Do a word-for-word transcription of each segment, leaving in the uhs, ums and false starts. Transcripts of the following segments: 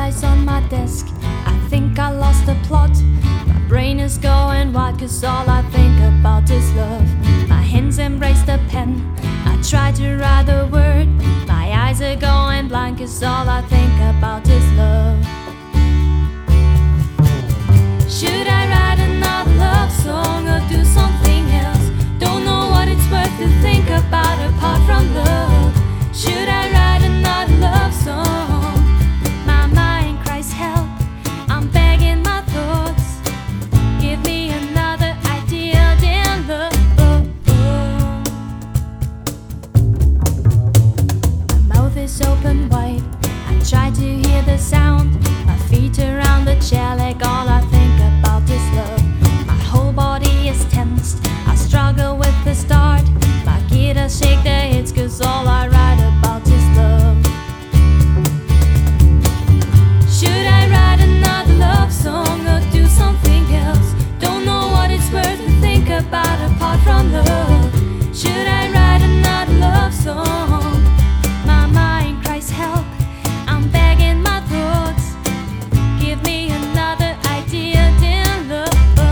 lies on my desk. I think I lost the plot. My brain is going wild, cause all I think about is love. My hands embrace the pen. I try to write a word. My eyes are going blind, cause all I think about is love. Should I write another love song or do something else? Don't know what it's worth to think about apart from love. Should I write another love song? My mind cries help. I'm begging my thoughts. Give me another idea than love. My mouth is open wide. I try to hear the sound. My feet around the chair like all I think about is love. My whole body is tensed. I struggle with the start. My guitar shake the hits, cause all I write about is love. Should I write another love song or do something else? Don't know what it's worth to think about apart from love. Should I write another love song? My mind cries help. I'm begging my thoughts. Give me another idea than love.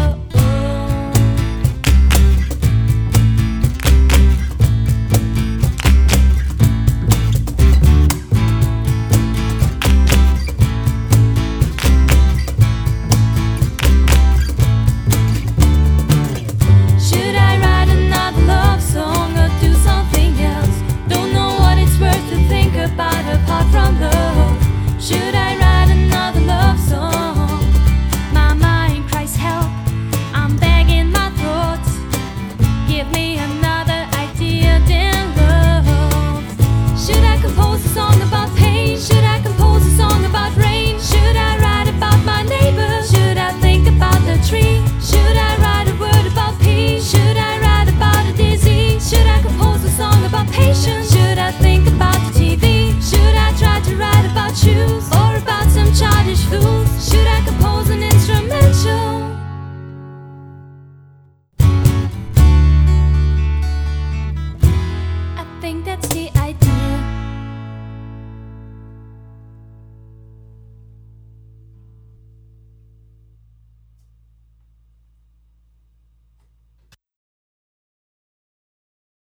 Should I write another love song or do something else? Don't know what it's worth to think about apart from love. Should I write another love song? My mind cries help. I'm begging my thoughts. Give me another idea than love. Should I compose a song about pain? Should I compose a song about rain? Should I write about my neighbor? Should I think about the tree? Should I write a word about peace? Should I write about a disease? Should I compose a song about patience? Should I think about the T V? Should I try to write about shoes or about some childish fools? Should I compose an instrumental? I think that's